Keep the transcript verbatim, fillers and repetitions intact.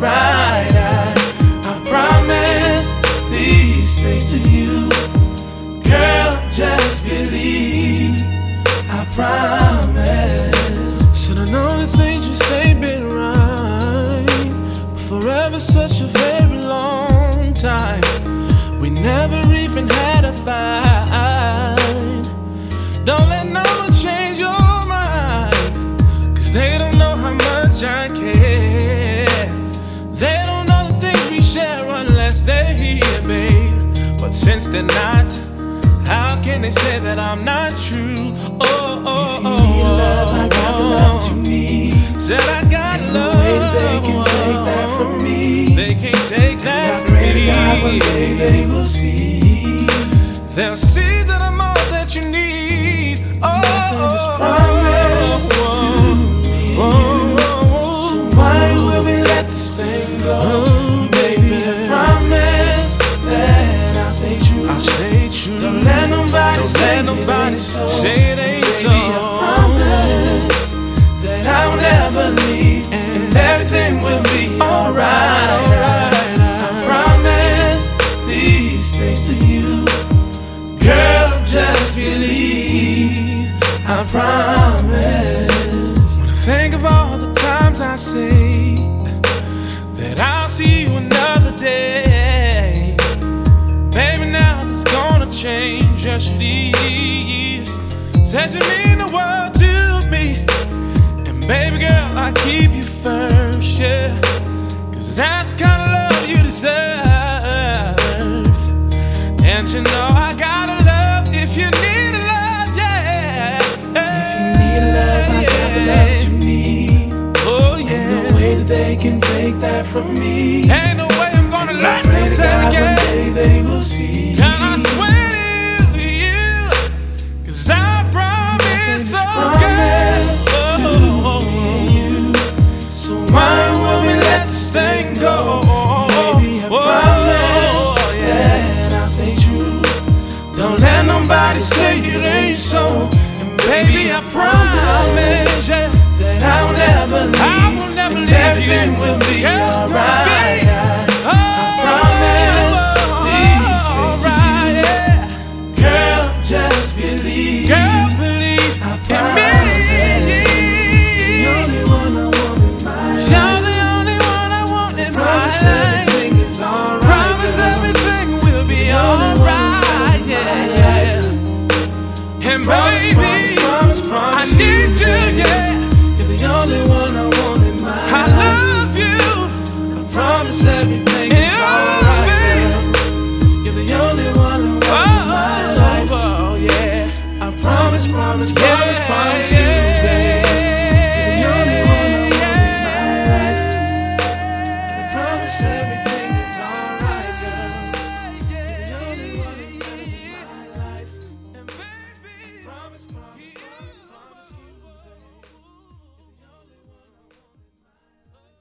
alright. I, I promise these things to you, girl, just believe. I promise. Should I know the things you say been right? Forever such a very long time. We never even had a fight. Don't let no one change your mind, cause they don't know how much I care. They don't know the things we share unless they're here, babe. But since they're not, how can they say that I'm not true? Oh, oh, if you need oh, love, I got the love that you need. Said I got and love. No way that they can take that from me. They can't take that and I from pray me. to God one day they will see. They'll see that I'm all that you need. Oh, nothing is promised oh, to me. Oh, oh, so why will we let this thing go? Oh, baby, I promise that I'll stay true. I'll stay true. Don't let nobody Don't say let nobody it ain't so. say it ain't baby, so. I promise that I'll never leave, and, and everything will be alright. Alright, I promise these things to you, girl, just believe. I promise. When I think of all the times I say that I'll see you another day, baby, now it's gonna change. Yes, it is. Said you mean the world to me, and baby girl, I keep you first, yeah. Cause that's the kind of love you deserve. And you know I gotta love if you need a love, yeah. If you need love, I got the love that you need. Oh yeah. Ain't no way that they can take that from me. Ain't no way I'm gonna let pray them to take God one it. day they will see. Can I swear to you? Cause I promise, Nothing is oh promised girl, to oh, me and you. So why will we let this thing go? Baby, I promise that I'll stay true. Don't let nobody say it ain't so. And baby, I promise yeah, that I'll never leave. I will never and leave everything you. will be